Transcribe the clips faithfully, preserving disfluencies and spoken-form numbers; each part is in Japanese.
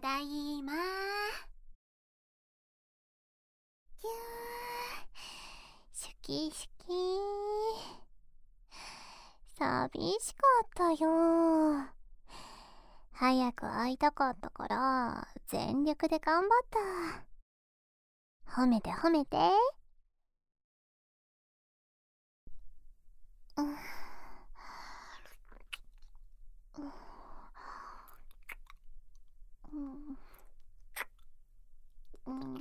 だいま。ぎゅー、シュキシュキー。寂しかったよ。早く会いたかったから全力で頑張った。褒めて褒めて。うん、うん、うん、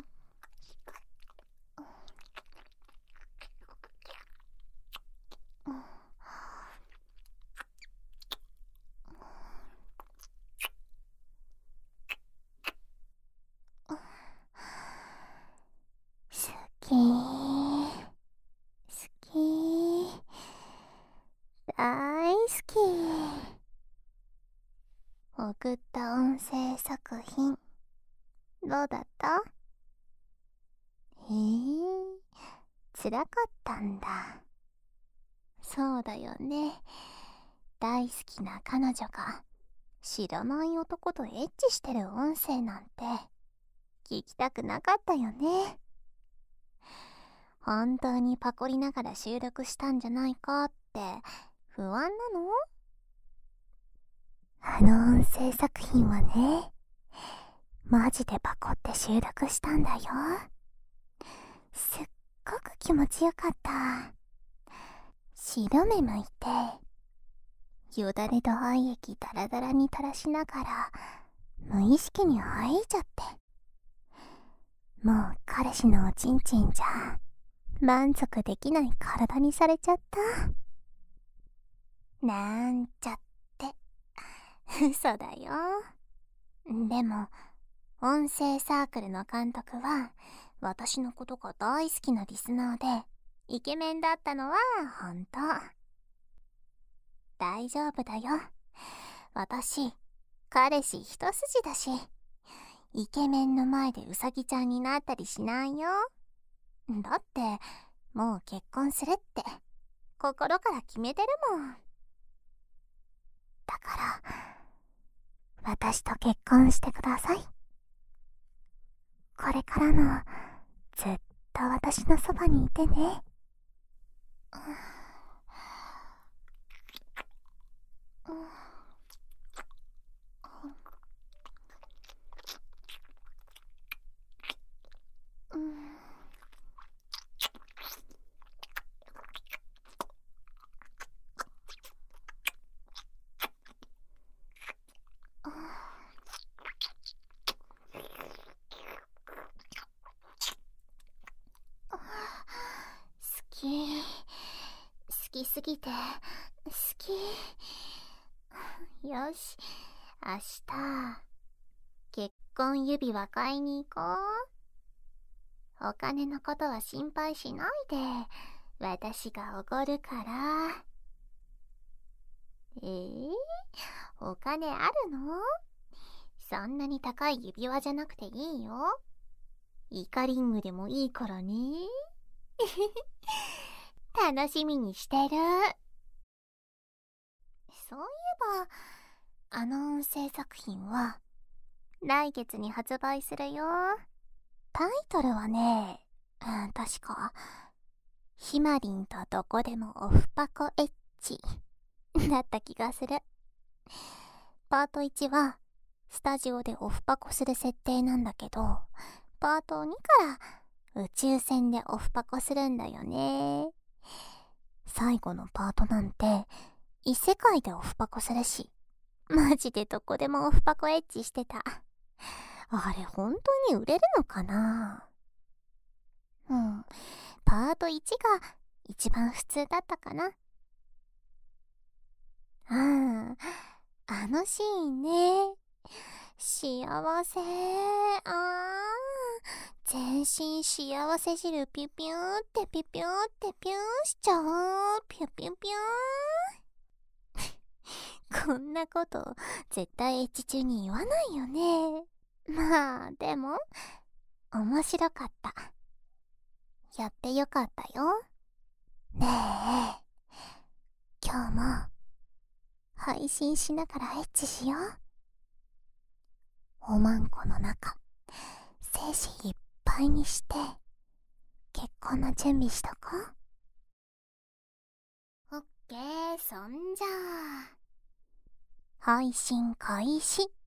好き好き大好き。送った音声作品どうだった？へえ、辛かったんだ。そうだよね。大好きな彼女が知らない男とエッチしてる音声なんて聞きたくなかったよね。本当にパコりながら収録したんじゃないかって不安なの？あの音声作品はね、マジでパコって収録したんだよ。すっごく気持ちよかった。白目向いて、よだれと愛液ダラダラに垂らしながら無意識に入っちゃって、もう彼氏のおちんちんじゃ満足できない体にされちゃった。なんちゃって。嘘だよ。でも音声サークルの監督は私のことが大好きなリスナーでイケメンだったのは本当。大丈夫だよ。私彼氏一筋だし、イケメンの前でウサギちゃんになったりしないよ。だってもう結婚するって心から決めてるもん。だから私と結婚してください。これからのずっと私のそばにいてね。好き好きすぎて好き。よし、明日結婚指輪買いに行こう。お金のことは心配しないで、私がおごるから。えー、お金あるの？そんなに高い指輪じゃなくていいよ。イカリングでもいいからね。楽しみにしてる。そういえばあの音声作品は来月に発売するよ。タイトルはね、うん、確かひまりんとどこでもオフパコエッチだった気がする。パートいちはスタジオでオフパコする設定なんだけど、パートにから宇宙船でオフパコするんだよね。最後のパートなんて異世界でオフパコするし、マジでどこでもオフパコエッチしてた。あれ本当に売れるのかな？うん、パートいちが一番普通だったかな。ああ、あのシーンね。幸せ。ああ、全身幸せ汁ピュピューってピュピューってピューしちゃう。ピュピュピュー。こんなこと絶対エッチ中に言わないよね。まあでも面白かった。やってよかったよ。ねえ、今日も配信しながらエッチしよう。 おまんこの中精子いっぱいにして結婚の準備しとこう。オッケー、そんじゃあ配信開始。